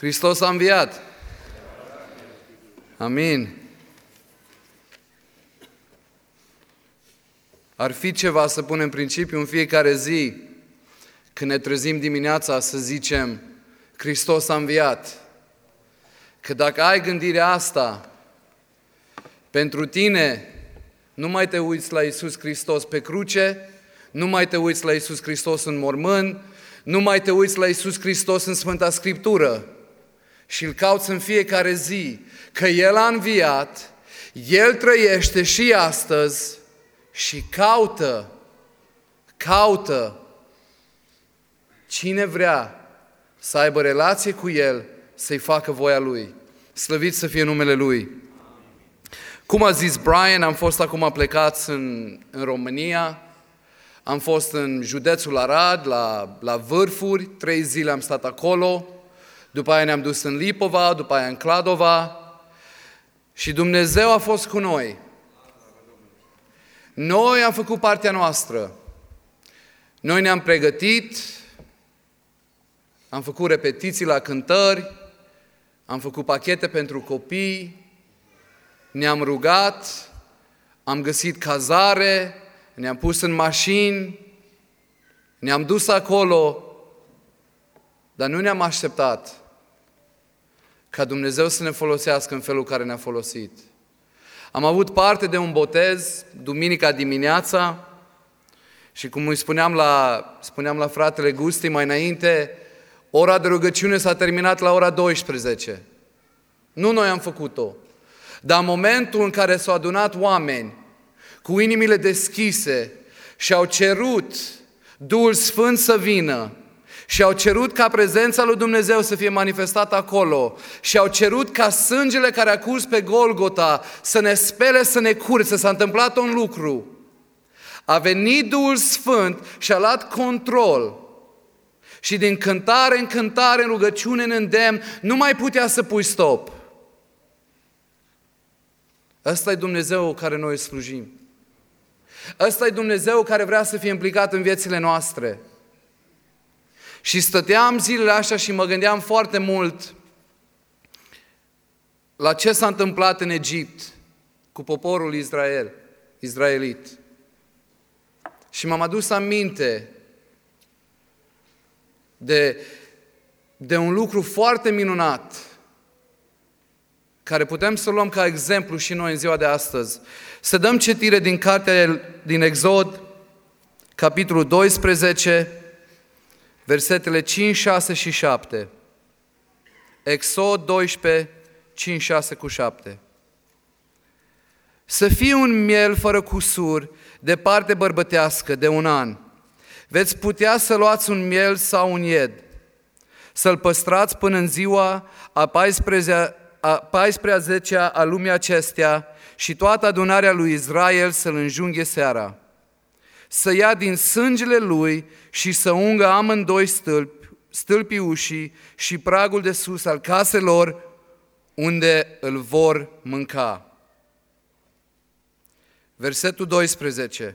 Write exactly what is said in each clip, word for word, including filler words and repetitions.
Hristos a înviat! Amin! Ar fi ceva să punem principiu în fiecare zi, când ne trezim dimineața, să zicem, Hristos a înviat. Că dacă ai gândirea asta, pentru tine, nu mai te uiți la Iisus Hristos pe cruce, nu mai te uiți la Iisus Hristos în mormânt, nu mai te uiți la Iisus Hristos în Sfânta Scriptură și îl cauți în fiecare zi, că El a înviat, El trăiește și astăzi și caută, caută cine vrea să aibă relație cu El, să-i facă voia Lui. Slăvit să fie numele Lui. Cum a zis Brian, am fost acum plecați în, în România, am fost în județul Arad, la, la Vârfuri, trei zile am stat acolo, după aia ne-am dus în Lipova, după aia în Cladova și Dumnezeu a fost cu noi. Noi am făcut partea noastră. Noi ne-am pregătit, am făcut repetiții la cântări, am făcut pachete pentru copii, ne-am rugat, am găsit cazare, ne-am pus în mașini, ne-am dus acolo, dar nu ne-am așteptat ca Dumnezeu să ne folosească în felul care ne-a folosit. Am avut parte de un botez duminica dimineața și cum îi spuneam la, spuneam la fratele Gusti mai înainte, ora de rugăciune s-a terminat la ora douăsprezece. Nu noi am făcut-o, dar în momentul în care s-au adunat oameni cu inimile deschise și au cerut Duhul Sfânt să vină și au cerut ca prezența lui Dumnezeu să fie manifestată acolo și au cerut ca sângele care a curs pe Golgota să ne spele, să ne curățe, s-a întâmplat un lucru. A venit Duhul Sfânt și a luat control și din cântare în cântare, în rugăciune, în îndemn, nu mai putea să pui stop. Ăsta e Dumnezeu care noi slujim. Ăsta e Dumnezeu care vrea să fie implicat în viețile noastre. Și stăteam zilele astea și mă gândeam foarte mult la ce s-a întâmplat în Egipt cu poporul Israel, izraelit. Și m-am adus aminte de, de un lucru foarte minunat care putem să luăm ca exemplu și noi în ziua de astăzi. Să dăm citire din cartea din Exod, capitolul doisprezece, versetele cinci, șase și șapte. Exod doisprezece, cinci, șase cu șapte. Să fie un miel fără cusur de parte bărbătească de un an. Veți putea să luați un miel sau un ied, să-l păstrați până în ziua a paisprezecea a paisprezecea a lumii acestea și toată adunarea lui Israel să-l înjunghe seara. Să ia din sângele lui și să ungă amândoi stâlpi, stâlpii ușii și pragul de sus al caselor unde îl vor mânca. Versetul doisprezece.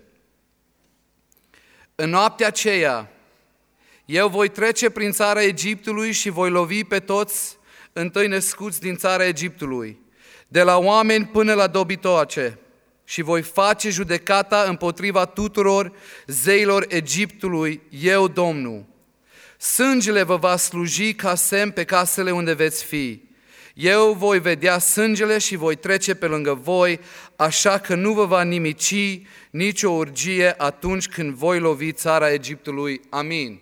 În noaptea aceea, eu voi trece prin țara Egiptului și voi lovi pe toți întâi născuți din țara Egiptului, de la oameni până la dobitoace, și voi face judecata împotriva tuturor zeilor Egiptului, eu, Domnul. Sângele vă va sluji ca semn pe casele unde veți fi. Eu voi vedea sângele și voi trece pe lângă voi, așa că nu vă va nimici nicio urgie atunci când voi lovi țara Egiptului. Amin.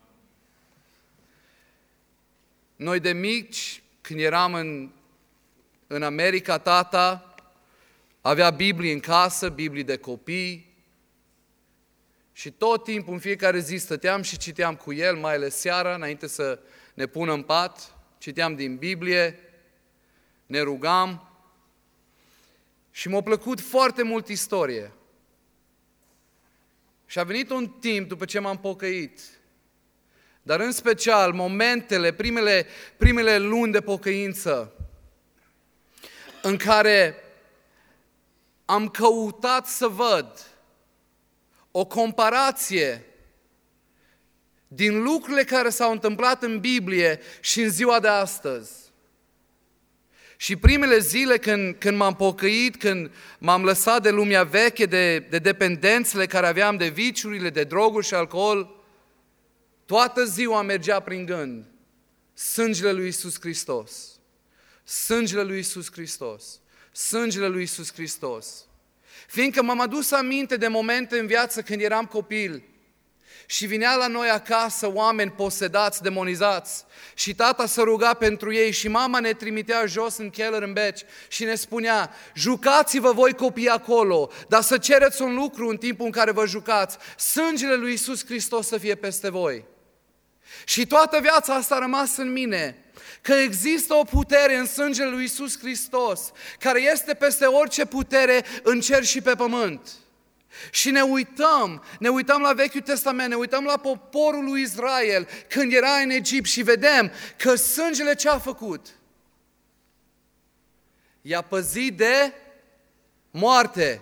Noi de mici, când eram în, în America, tata avea Biblii în casă, Biblii de copii și tot timpul, în fiecare zi, stăteam și citeam cu el, mai ales seara, înainte să ne pună în pat, citeam din Biblie, ne rugam și m-a plăcut foarte mult istorie. Și a venit un timp după ce m-am pocăit, dar în special momentele, primele, primele luni de pocăință, în care am căutat să văd o comparație din lucrurile care s-au întâmplat în Biblie și în ziua de astăzi. Și primele zile când, când m-am pocăit, când m-am lăsat de lumea veche, de, de dependențele care aveam, de viciurile, de droguri și alcool, toată ziua mergea prin gând sângele lui Iisus Hristos. Sângele lui Iisus Hristos. Sângele lui Iisus Hristos. Fiindcă m-am adus aminte de momente în viață când eram copil și vinea la noi acasă oameni posedați, demonizați și tata se ruga pentru ei și mama ne trimitea jos în keller, în beci și ne spunea: jucați-vă voi copii acolo, dar să cereți un lucru în timpul în care vă jucați, sângele lui Iisus Hristos să fie peste voi. Și toată viața asta a rămas în mine, că există o putere în sângele lui Iisus Hristos, care este peste orice putere în cer și pe pământ. Și ne uităm, ne uităm la Vechiul Testament, ne uităm la poporul lui Israel când era în Egipt și vedem că sângele ce a făcut? I-a păzit de moarte.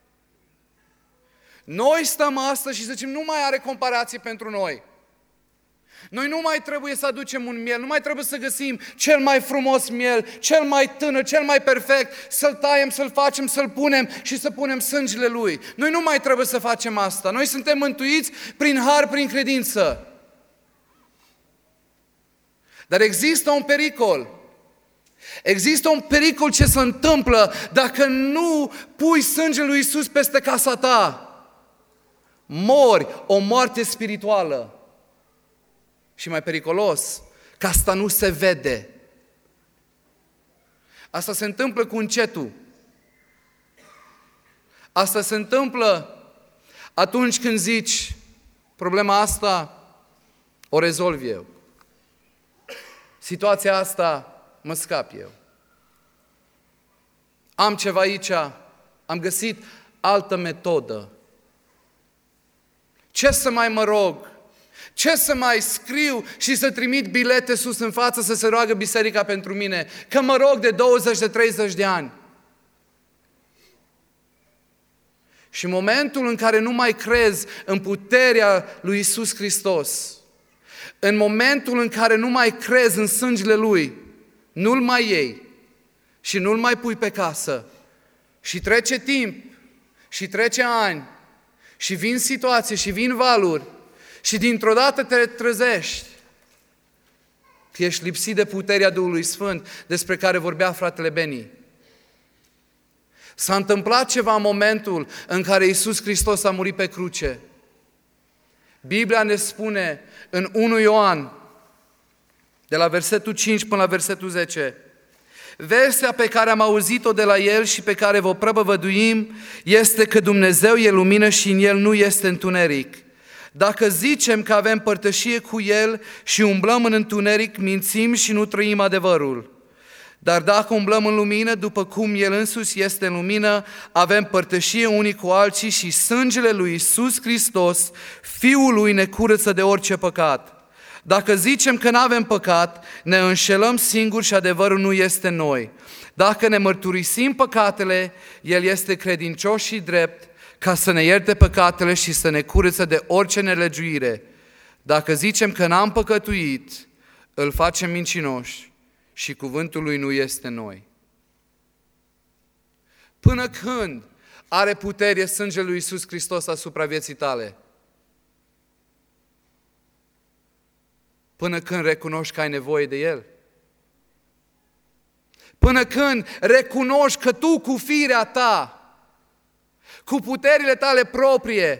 Noi stăm astăzi și zicem, nu mai are comparație pentru noi. Noi nu mai trebuie să aducem un miel, nu mai trebuie să găsim cel mai frumos miel, cel mai tânăr, cel mai perfect, să-l taiem, să-l facem, să-l punem și să punem sângele lui. Noi nu mai trebuie să facem asta. Noi suntem mântuiți prin har, prin credință. Dar există un pericol. Există un pericol ce se întâmplă dacă nu pui sângele lui Iisus peste casa ta. Mori o moarte spirituală. Și mai periculos, că asta nu se vede. Asta se întâmplă cu încetul. Asta se întâmplă atunci când zici, problema asta o rezolv eu. Situația asta mă scap eu. Am ceva aici, am găsit altă metodă. Ce să mai mă rog? Ce să mai scriu și să trimit bilete sus în față să se roagă biserica pentru mine? Că mă rog de douăzeci, de treizeci de ani. Și în momentul în care nu mai crezi în puterea lui Iisus Hristos, în momentul în care nu mai crezi în sângele Lui, nu-L mai iei și nu-L mai pui pe casă și trece timp și trece ani și vin situații și vin valuri, și dintr-o dată te trezești că ești lipsit de puterea Duhului Sfânt despre care vorbea fratele Beni. S-a întâmplat ceva în momentul în care Iisus Hristos a murit pe cruce. Biblia ne spune în unu Ioan, de la versetul cinci până la versetul zece, vestea pe care am auzit-o de la El și pe care vă propovăduim este că Dumnezeu e lumină și în El nu este întuneric. Dacă zicem că avem părtășie cu El și umblăm în întuneric, mințim și nu trăim adevărul. Dar dacă umblăm în lumină, după cum El însuși este în lumină, avem părtășie unii cu alții și sângele lui Iisus Hristos, Fiul Lui, ne curăță de orice păcat. Dacă zicem că nu avem păcat, ne înșelăm singuri și adevărul nu este în noi. Dacă ne mărturisim păcatele, El este credincios și drept, ca să ne ierte păcatele și să ne curățe de orice nelegiuire. Dacă zicem că n-am păcătuit, îl facem mincinoși și cuvântul lui nu este în noi. Până când are putere sângele lui Iisus Hristos asupra vieții tale? Până când recunoști că ai nevoie de El? Până când recunoști că tu cu firea ta, cu puterile tale proprie,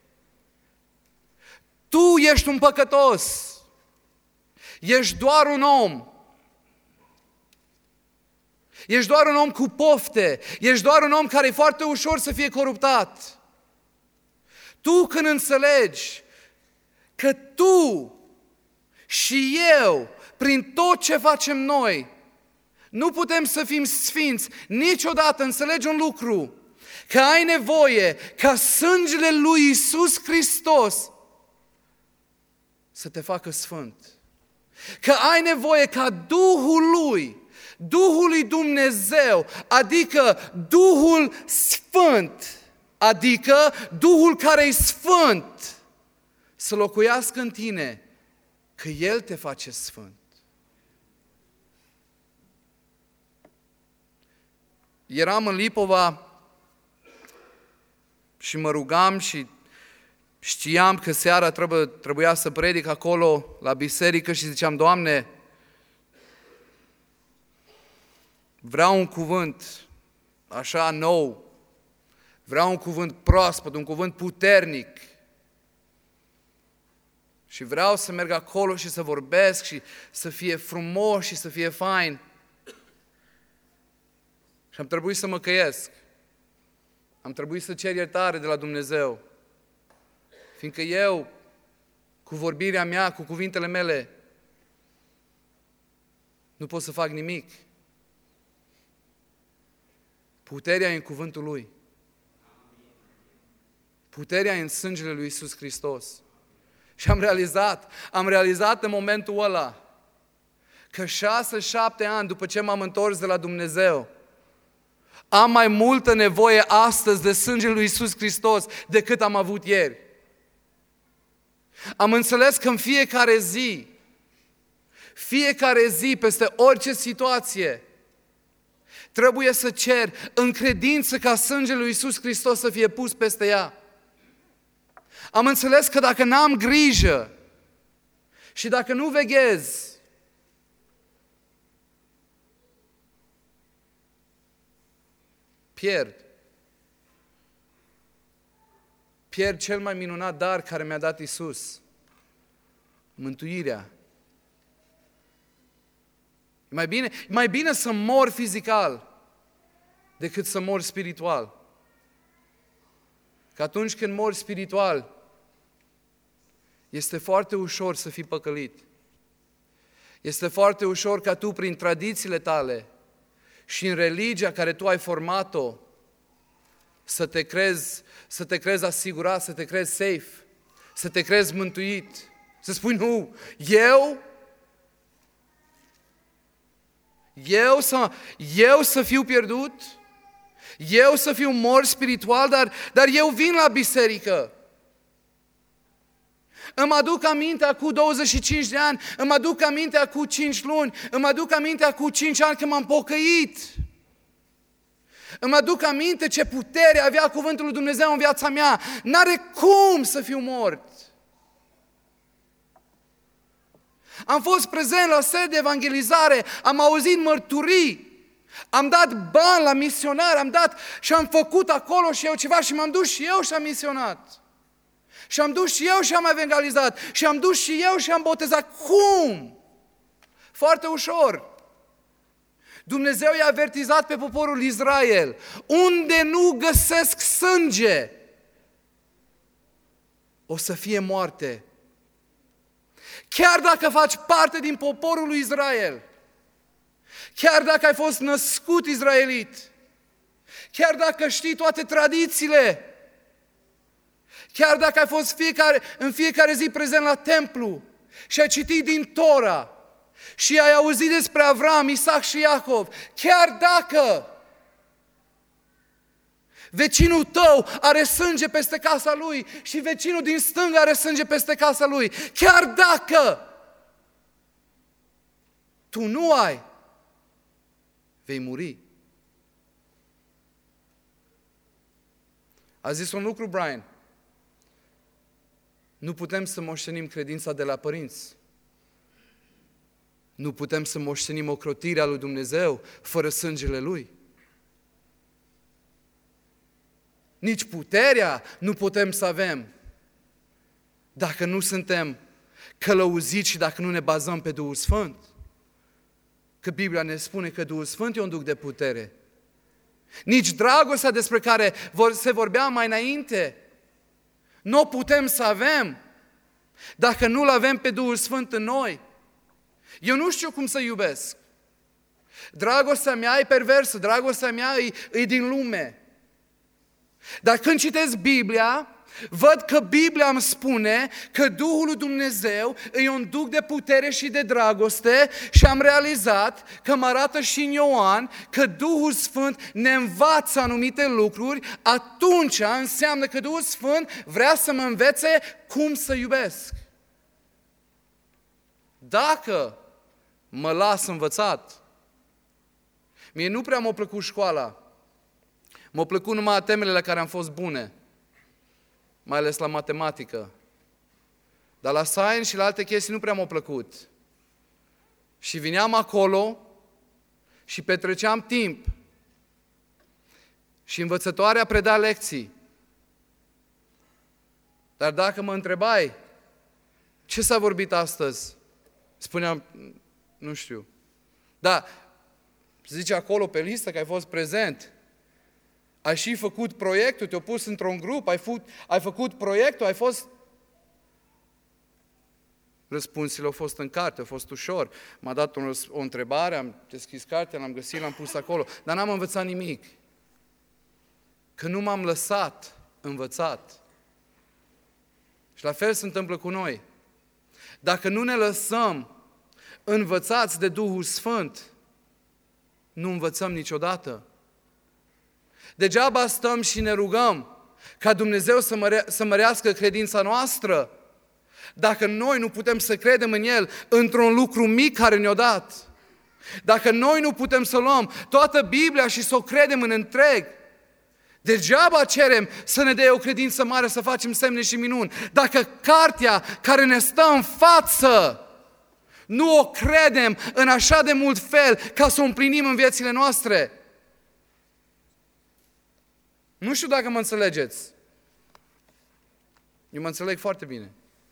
tu ești un păcătos, ești doar un om, ești doar un om cu pofte, ești doar un om care e foarte ușor să fie coruptat. Tu când înțelegi că tu și eu, prin tot ce facem noi, nu putem să fim sfinți niciodată, înțelegi un lucru, că ai nevoie ca sângele lui Iisus Hristos să te facă sfânt. Că ai nevoie ca Duhul Lui, Duhul lui Dumnezeu, adică Duhul Sfânt, adică Duhul care e sfânt, să locuiască în tine, că El te face sfânt. Eram în Lipova și mă rugam și știam că seara trebuie, trebuia să predic acolo la biserică și ziceam, Doamne, vreau un cuvânt așa nou, vreau un cuvânt proaspăt, un cuvânt puternic. Și vreau să merg acolo și să vorbesc și să fie frumos și să fie fain. Și am trebuit să mă căiesc. Am trebuit să cer iertare de la Dumnezeu. Fiindcă eu, cu vorbirea mea, cu cuvintele mele, nu pot să fac nimic. Puterea e în cuvântul Lui. Puterea e în sângele Lui Iisus Hristos. Și am realizat, am realizat în momentul ăla că șase, șapte ani după ce m-am întors de la Dumnezeu, am mai multă nevoie astăzi de sângele lui Iisus Hristos decât am avut ieri. Am înțeles că în fiecare zi, fiecare zi, peste orice situație, trebuie să cer în credință ca sângele lui Iisus Hristos să fie pus peste ea. Am înțeles că dacă n-am grijă și dacă nu veghez, pierd. Pierd cel mai minunat dar care mi-a dat Iisus. Mântuirea. E mai bine, e mai bine să mor fizical decât să mor spiritual. Că atunci când mori spiritual, este foarte ușor să fii păcălit. Este foarte ușor ca tu, prin tradițiile tale și în religia care tu ai format-o, să te crezi, să te crezi asigurat, să te crezi safe, să te crezi mântuit. Să spui, nu, eu, eu să, eu să fiu pierdut, eu să fiu mort spiritual, dar, dar eu vin la biserică. Îmi aduc aminte acum douăzeci și cinci de ani, îmi aduc aminte acum cinci luni, îmi aduc aminte acum cinci ani că m-am pocăit. Îmi aduc aminte ce putere avea cuvântul lui Dumnezeu în viața mea. N-are cum să fiu mort. Am fost prezent la sede de evangelizare, am auzit mărturii, am dat bani la misionari, am dat și am făcut acolo și eu ceva și m-am dus și eu și am misionat. Și am dus și eu și am evangelizat. Și am dus și eu și am botezat. Cum? Foarte ușor. Dumnezeu i-a avertizat pe poporul Israel. Unde nu găsesc sânge, o să fie moarte. Chiar dacă faci parte din poporul lui Israel, chiar dacă ai fost născut izraelit, chiar dacă știi toate tradițiile, chiar dacă ai fost fiecare, în fiecare zi prezent la templu și ai citit din Tora și ai auzit despre Avram, Isaac și Iacov, chiar dacă vecinul tău are sânge peste casa lui și vecinul din stânga are sânge peste casa lui, chiar dacă tu nu ai, vei muri. A zis un lucru Brian. Nu putem să moștenim credința de la părinți. Nu putem să moștenim ocrotirea lui Dumnezeu fără sângele Lui. Nici puterea nu putem să avem dacă nu suntem călăuziți și dacă nu ne bazăm pe Duhul Sfânt. Că Biblia ne spune că Duhul Sfânt e un duc de putere. Nici dragostea despre care se vorbea mai înainte nu o putem să avem dacă nu-L avem pe Duhul Sfânt în noi. Eu nu știu cum să iubesc. Dragostea mea e perversă, dragostea mea e, e din lume. Dar când citesc Biblia, Văd că Biblia îmi spune că Duhul lui Dumnezeu e un duc de putere și de dragoste și am realizat că mă arată și în Ioan că Duhul Sfânt ne învață anumite lucruri, atunci înseamnă că Duhul Sfânt vrea să mă învețe cum să iubesc. Dacă mă las învățat, mie nu prea m-a plăcut școala, m-a plăcut numai temele la care am fost bune, mai ales la matematică. Dar la science și la alte chestii nu prea m-au plăcut. Și vineam acolo și petreceam timp. Și învățătoarea preda lecții. Dar dacă mă întrebai, ce s-a vorbit astăzi? Spuneam, nu știu. Da, zice acolo pe listă că ai fost prezent. Ai și făcut proiectul, te-au pus într-un grup, ai, făcut, ai făcut proiectul, ai fost... Răspunsurile au fost în carte, au fost ușor. M-a dat o, o întrebare, am deschis cartea, l-am găsit, l-am pus acolo. Dar n-am învățat nimic. Că nu m-am lăsat învățat. Și la fel se întâmplă cu noi. Dacă nu ne lăsăm învățați de Duhul Sfânt, nu învățăm niciodată. Degeaba stăm și ne rugăm ca Dumnezeu să, măre- să mărească credința noastră, dacă noi nu putem să credem în El într-un lucru mic care ne-a dat. Dacă noi nu putem să luăm toată Biblia și să o credem în întreg, degeaba cerem să ne dea o credință mare, să facem semne și minuni. Dacă cartea care ne stă în față nu o credem în așa de mult fel ca să o împlinim în viețile noastre. Nu știu dacă mă înțelegeți. Eu mă înțeleg foarte bine.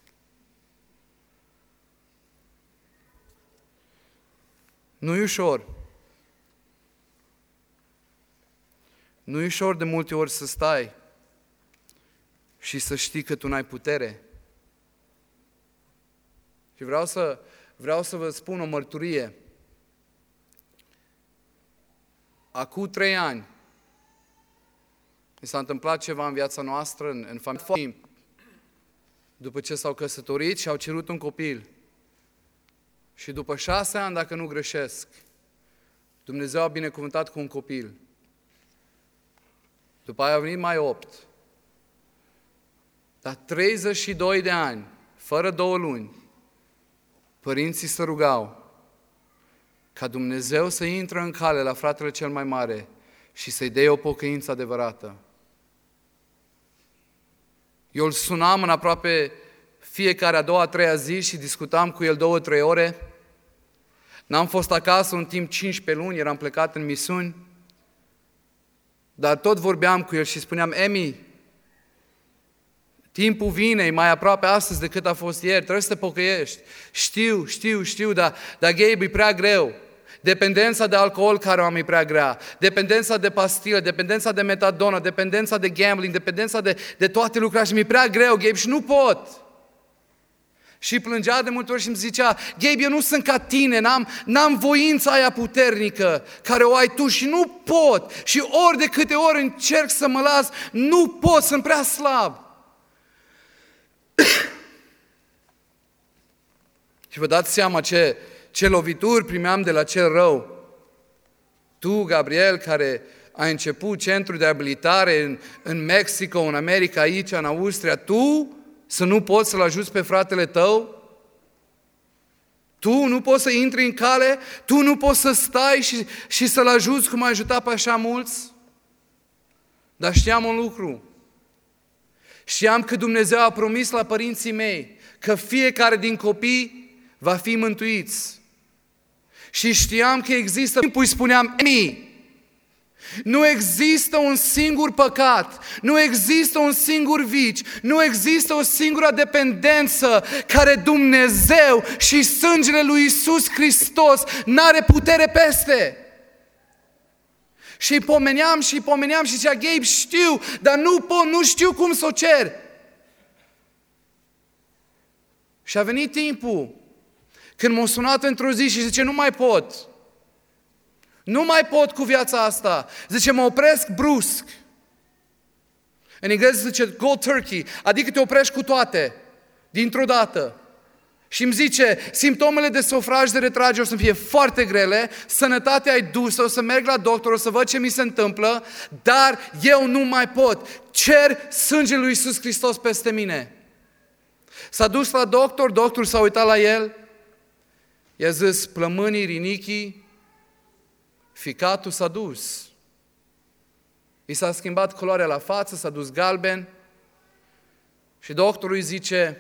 Nu e ușor. Nu e ușor de multe ori să stai și să știi că tu n-ai putere. Și vreau să, vreau să vă spun o mărturie. Acum trei ani mi s-a întâmplat ceva în viața noastră, în, în familie, după ce s-au căsătorit și au cerut un copil. Și după șase ani, dacă nu greșesc, Dumnezeu a binecuvântat cu un copil. După aia au venit mai opt. Dar treizeci și doi de ani, fără două luni, părinții se rugau ca Dumnezeu să intre în cale la fratele cel mai mare și să-i dea o pocăință adevărată. Eu îl sunam în aproape fiecare a doua, a treia zi și discutam cu el două, trei ore. N-am fost acasă un timp cincisprezece luni, eram plecat în misiuni. Dar tot vorbeam cu el și spuneam, Emi, timpul vine, e mai aproape astăzi decât a fost ieri, trebuie să te pocăiești. Știu, știu, știu, dar, dar Gabe, e prea greu. Dependența de alcool care o am e prea grea, dependența de pastile, dependența de metadonă, dependența de gambling, dependența de, de toate lucrurile și mi-e prea greu, Gabe, și nu pot. Și plângea de multe ori și îmi zicea, Gabe, eu nu sunt ca tine, n-am, n-am voința aia puternică care o ai tu și nu pot. Și ori de câte ori încerc să mă las, nu pot, sunt prea slab. Și vă dați seama ce, ce lovituri primeam de la cel rău. Tu, Gabriel, care ai început centru de abilitare în, în Mexico, în America, aici, în Austria, tu să nu poți să-l ajuți pe fratele tău? Tu nu poți să intri în cale? Tu nu poți să stai și, și să-l ajuți cum ai ajutat pe așa mulți? Dar știam un lucru. Știam că Dumnezeu a promis la părinții mei că fiecare din copii va fi mântuiți. Și știam că există, îi spuneam, Emi, nu există un singur păcat, nu există un singur vici, nu există o singură dependență care Dumnezeu și sângele lui Iisus Hristos n-are putere peste. Și îi pomeneam și îi pomeneam și zicea, Gabe, știu, dar nu pot, nu știu cum să o cer. Și a venit timpul când m-a sunat într-o zi și zice, nu mai pot. Nu mai pot cu viața asta. Zice, mă opresc brusc. În engleză zice cold turkey, adică te oprești cu toate, dintr-o dată. Și îmi zice, simptomele de sofraj, de retragere o să fie foarte grele, sănătatea ai dusă, o să merg la doctor, o să văd ce mi se întâmplă, dar eu nu mai pot. Cer sângele lui Iisus Hristos peste mine. S-a dus la doctor, doctorul s-a uitat la el, i-a zis, plămânii, rinichii, ficatul s-a dus. I s-a schimbat culoarea la față, s-a dus galben și doctorul îi zice,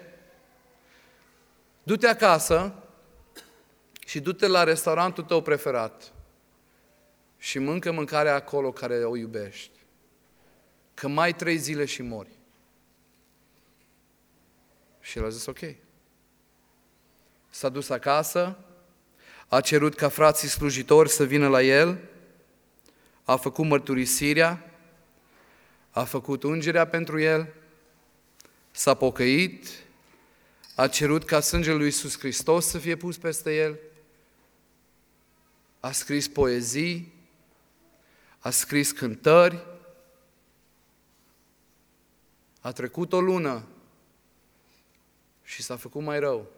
du-te acasă și du-te la restaurantul tău preferat și mâncă mâncarea acolo care o iubești. Că mai trei zile și mori. Și el a zis ok. S-a dus acasă, a cerut ca frații slujitori să vină la el, a făcut mărturisirea, a făcut ungerea pentru el, s-a pocăit, a cerut ca sângele lui Iisus Hristos să fie pus peste el, a scris poezii, a scris cântări, a trecut o lună și s-a făcut mai rău.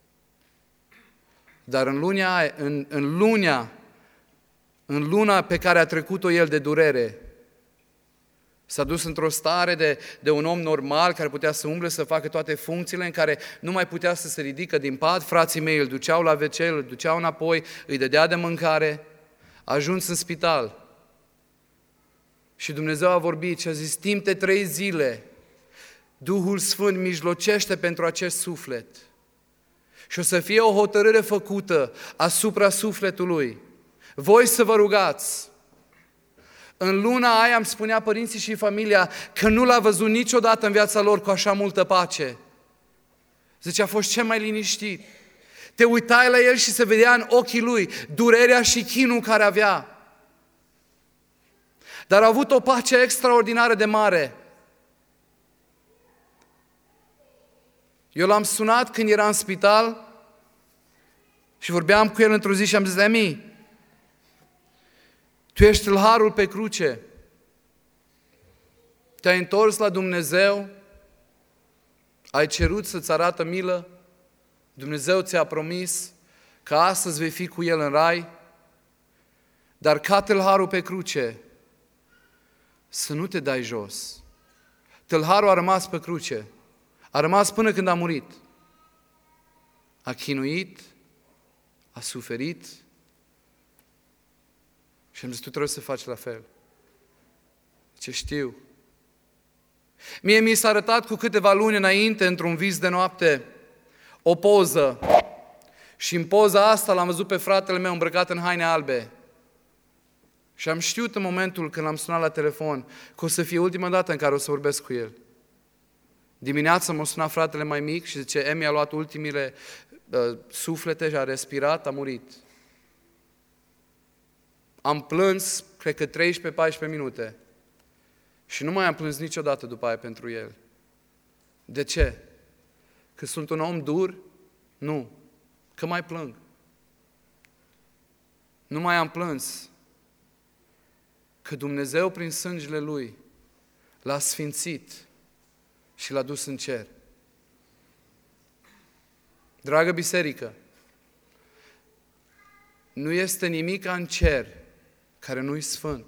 Dar în luna, în, în luna, în luna pe care a trecut-o el de durere, s-a dus într-o stare de, de un om normal care putea să umble, să facă toate funcțiile, în care nu mai putea să se ridică din pat, frații mei îl duceau la ve ce, îl duceau înapoi, îi dădea de mâncare, a ajuns în spital. Și Dumnezeu a vorbit și a zis, timp de trei zile, Duhul Sfânt mijlocește pentru acest suflet. Și o să fie o hotărâre făcută asupra sufletului. Voi să vă rugați. În luna aia îmi spunea părinții și familia că nu l-a văzut niciodată în viața lor cu așa multă pace. Zice, a fost cel mai liniștit. Te uitai la el și se vedea în ochii lui durerea și chinul care avea. Dar a avut o pace extraordinară de mare. Eu l-am sunat când era în spital și vorbeam cu el într-o zi și am zis, Emi, tu ești tâlharul pe cruce. Te-ai întors la Dumnezeu, ai cerut să-ți arată milă, Dumnezeu ți-a promis că astăzi vei fi cu El în rai, dar ca tâlharul pe cruce, să nu te dai jos. Tâlharul a rămas pe cruce, a rămas până când a murit. A chinuit, a suferit, și am zis, tu trebuie să faci la fel. Ce știu. Mie mi s-a arătat cu câteva luni înainte, într-un vis de noapte, o poză. Și în poza asta l-am văzut pe fratele meu îmbrăcat în haine albe. Și am știut în momentul când l-am sunat la telefon că o să fie ultima dată în care o să vorbesc cu el. Dimineața m-a sunat fratele mai mic și zice, Emi a luat ultimile uh, suflete și a respirat, a murit. Am plâns, cred că treisprezece paisprezece minute. Și nu mai am plâns niciodată după aia pentru el. De ce? Că sunt un om dur? Nu. Că mai plâng. Nu mai am plâns. Că Dumnezeu, prin sângele Lui, l-a sfințit și l-a dus în cer. Dragă biserică, nu este nimic în cer care nu-i sfânt.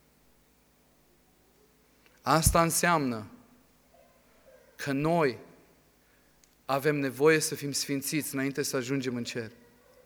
Asta înseamnă că noi avem nevoie să fim sfințiți înainte să ajungem în cer.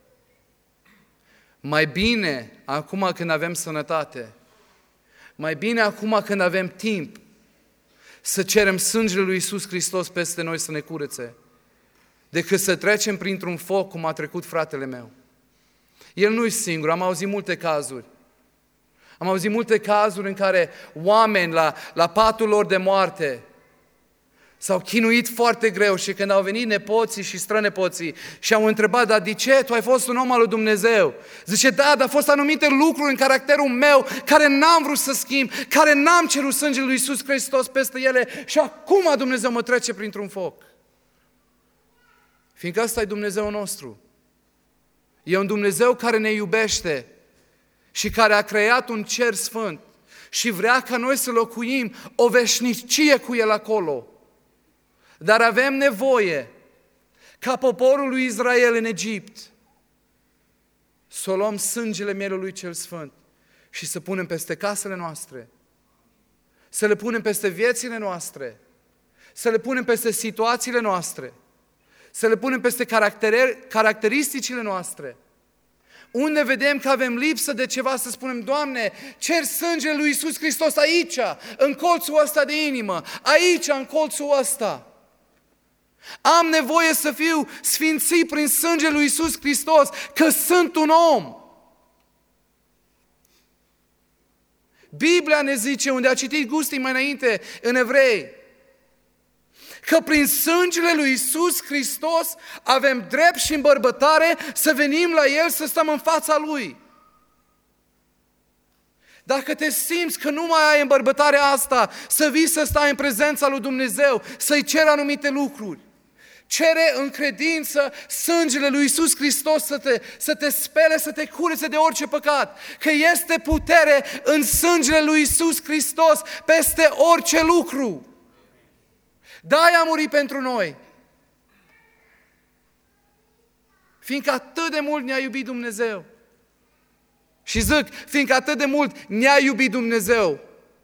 Mai bine acum când avem sănătate, mai bine acum când avem timp să cerem sângele lui Iisus Hristos peste noi să ne curețe, decât să trecem printr-un foc cum a trecut fratele meu. El nu-i singur, am auzit multe cazuri. Am auzit multe cazuri în care oameni la, la patul lor de moarte s-au chinuit foarte greu și când au venit nepoții și strănepoții și au întrebat, dar de ce? Tu ai fost un om al lui Dumnezeu. Zice, da, dar au fost anumite lucruri în caracterul meu care n-am vrut să schimb, care n-am cerut sângele lui Iisus Hristos peste ele și acum Dumnezeu mă trece printr-un foc. Fiindcă ăsta e Dumnezeu nostru. E un Dumnezeu care ne iubește și care a creat un cer sfânt și vrea ca noi să locuim o veșnicie cu El acolo. Dar avem nevoie ca poporul lui Israel în Egipt să luăm sângele mielului cel sfânt și să punem peste casele noastre, să le punem peste viețile noastre, să le punem peste situațiile noastre, să le punem peste caracteristicile noastre. Unde vedem că avem lipsă de ceva, să spunem: Doamne, cer sângele lui Iisus Hristos aici, în colțul ăsta de inimă, aici, în colțul ăsta. Am nevoie să fiu sfințit prin sângele lui Iisus Hristos, că sunt un om. Biblia ne zice, unde a citit Gustin mai înainte, în Evrei, că prin sângele lui Iisus Hristos avem drept și îmbărbătare să venim la El, să stăm în fața Lui. Dacă te simți că nu mai ai îmbărbătarea asta, să vii să stai în prezența lui Dumnezeu, să-i ceri anumite lucruri. Cere în credință sângele lui Iisus Hristos să te, să te spele, să te curețe de orice păcat. Că este putere în sângele lui Iisus Hristos peste orice lucru. De-aia a murit pentru noi. Fiindcă atât de mult ne-a iubit Dumnezeu. Și zic, fiindcă atât de mult ne-a iubit Dumnezeu.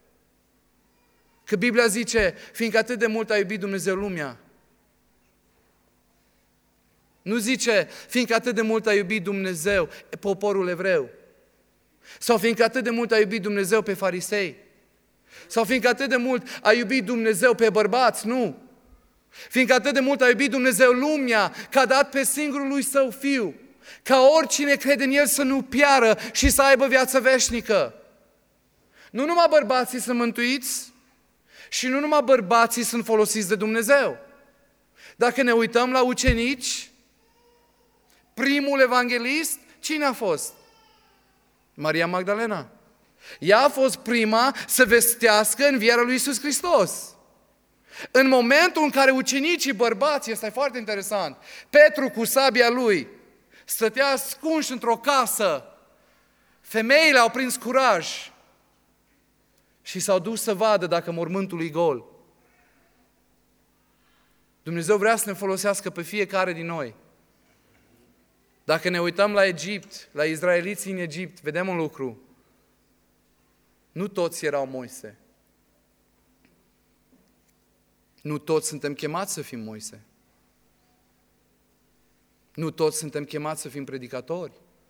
Că Biblia zice, fiindcă atât de mult a iubit Dumnezeu lumea. Nu zice, fiindcă atât de mult a iubit Dumnezeu poporul evreu. Sau fiindcă atât de mult a iubit Dumnezeu pe farisei. Sau fiindcă atât de mult a iubit Dumnezeu pe bărbați, nu. Fiindcă atât de mult a iubit Dumnezeu lumea, că a dat pe singurul lui Său Fiu, ca oricine crede în El să nu piară și să aibă viață veșnică. Nu numai bărbații sunt mântuiți și nu numai bărbații sunt folosiți de Dumnezeu. Dacă ne uităm la ucenici, primul evanghelist, cine a fost? Maria Magdalena. Ea a fost prima să vestească învierea lui Iisus Hristos. În momentul în care ucenicii bărbați, este foarte interesant, Petru cu sabia lui stătea ascunși într-o casă, femeile au prins curaj și s-au dus să vadă dacă mormântul e gol. Dumnezeu vrea să ne folosească pe fiecare din noi. Dacă ne uităm la Egipt, la izraeliții în Egipt, vedem un lucru. Nu toți erau Moise. Nu toți suntem chemați să fim Moise. Nu toți suntem chemați să fim predicatori.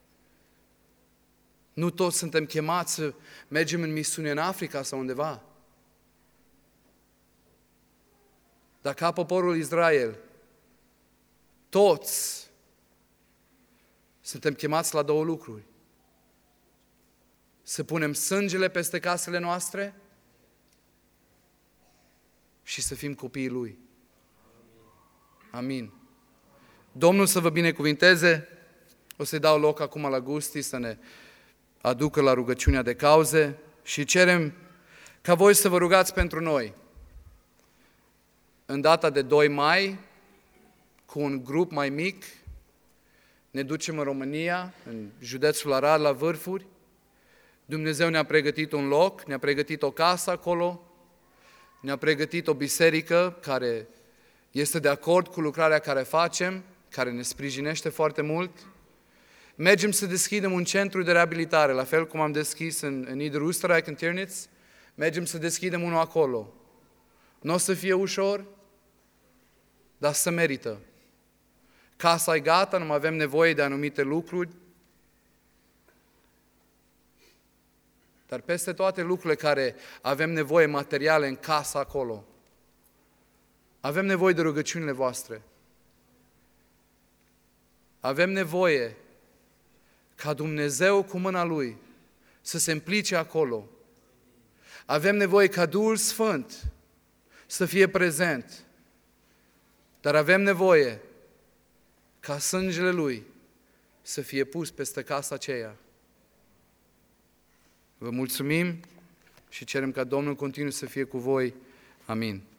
Nu toți suntem chemați să mergem în misiune în Africa sau undeva. Dar ca poporul Israel, toți suntem chemați la două lucruri. Să punem sângele peste casele noastre și să fim copiii Lui. Amin. Domnul să vă binecuvinteze. O să-i dau loc acum la Gusti să ne aducă la rugăciunea de cauze și cerem ca voi să vă rugați pentru noi. În data de doi mai, cu un grup mai mic, ne ducem în România, în județul Arad, la Vârfuri. Dumnezeu ne-a pregătit un loc, ne-a pregătit o casă acolo, ne-a pregătit o biserică care este de acord cu lucrarea care facem, care ne sprijinește foarte mult. Mergem să deschidem un centru de reabilitare, la fel cum am deschis în, în Niederösterreich, în Tirnitz, mergem să deschidem unul acolo. Nu o să fie ușor, dar să merită. Casa e gata, nu mai avem nevoie de anumite lucruri, dar peste toate lucrurile care avem nevoie materiale în casa acolo, avem nevoie de rugăciunile voastre. Avem nevoie ca Dumnezeu cu mâna Lui să se implice acolo. Avem nevoie ca Duhul Sfânt să fie prezent. Dar avem nevoie ca sângele Lui să fie pus peste casa aceea. Vă mulțumim și cerem ca Domnul continuu să fie cu voi. Amin.